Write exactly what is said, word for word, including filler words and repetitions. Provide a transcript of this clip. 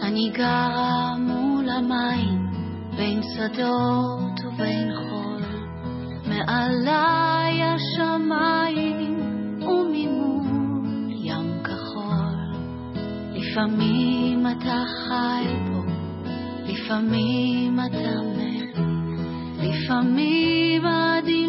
אני גרה מול המים, בין שדות ובין חול, מעליי השמיים וממול ים כחול. לפעמים אתה חי בו, לפעמים אתה מת, לפעמים עדי